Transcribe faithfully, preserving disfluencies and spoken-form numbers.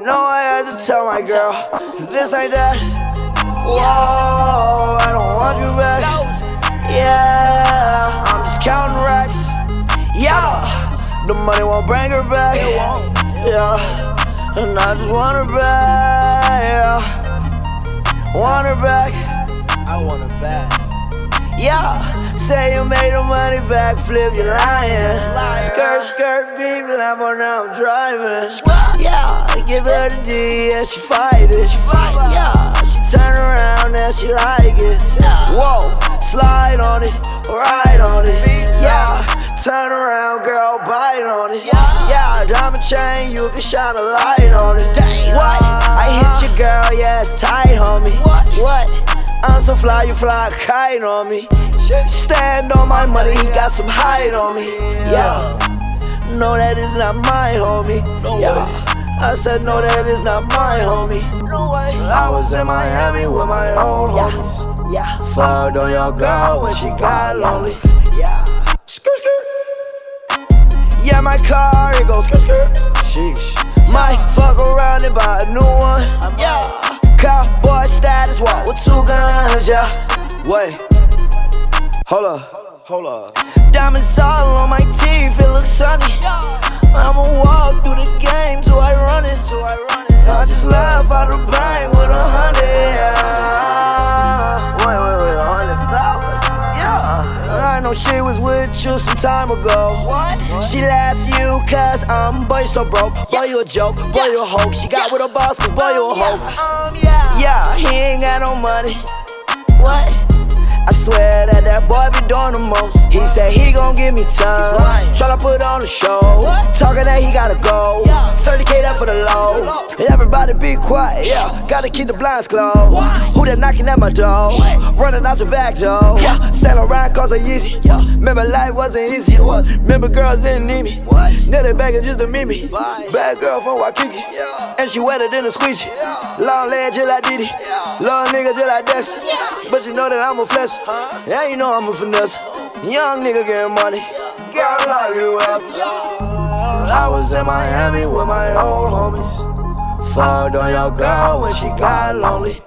know I had to tell my girl, cause this ain't that. Whoa, I don't want you back. Yeah, I'm just counting racks. Yeah, the money won't bring her back. Yeah, and I just want her back. Yeah, want her back. I want her back. Yeah, say you made the money back, flip, you lying. Skirt, skirt, beat, Lambo, now I'm driving. Yeah, give her the D, and she fight it. Yeah, she turn around and she like it. Whoa, slide on it, ride on it. Yeah, turn around, girl, bite on it. Yeah, diamond chain, you can shine a light on it. What? I hit your girl, yeah, it's tight, homie. What? I'm so fly, you fly a kite on me. Stand on my money, he got some height on me. Yeah, no, that is not my homie. Yeah, I said no, that is not my homie. I was in Miami with my old homies. Yeah, fucked on your girl when she got lonely. Yeah, skirt, skirt. Yeah, my car, it goes skirt, skirt. Sheesh, might fuck around and buy a new one. Yeah, cowboy status, walk with two guns, yeah. Wait, hold up, hold up. Diamonds all on my teeth, it looks sunny. I'ma walk through the game till I run it. I just laugh out the bank with a hundred, yeah. Wait, wait, wait, a hundred dollars? Yeah. I know she was with you some time ago. What? She laughed you cause I'm boy so broke. Boy you a joke, boy you a hoax. She got with a boss cause boy you a hoe. Um, yeah. Yeah, he ain't got no money. What? I swear that that boy be doing the most. He said he gon' give me time, tryna put on a show. Talking that he gotta go, thirty K that for the low. Everybody be quiet, yeah, gotta keep the blinds closed. Who that knocking at my door? Running out the back door. Sail around cause I'm easy. Remember life wasn't easy. Remember girls didn't need me. Now they begging just to meet me. Bad girl from Waikiki, and she wetter than a squeegee. Long leg just like Diddy, long nigga just like Dexter. But you know that I'm a flex. Yeah, you know I'm a finesse. Young nigga getting money. Girl, lock you up. I was in Miami with my old homies. Fucked on your girl when she got lonely.